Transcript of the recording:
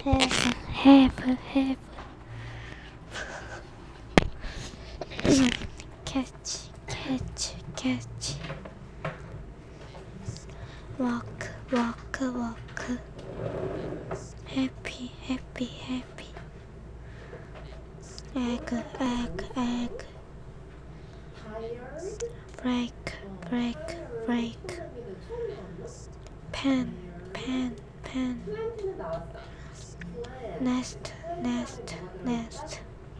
have, catch, walk, happy, egg, break, pen, pen, nest,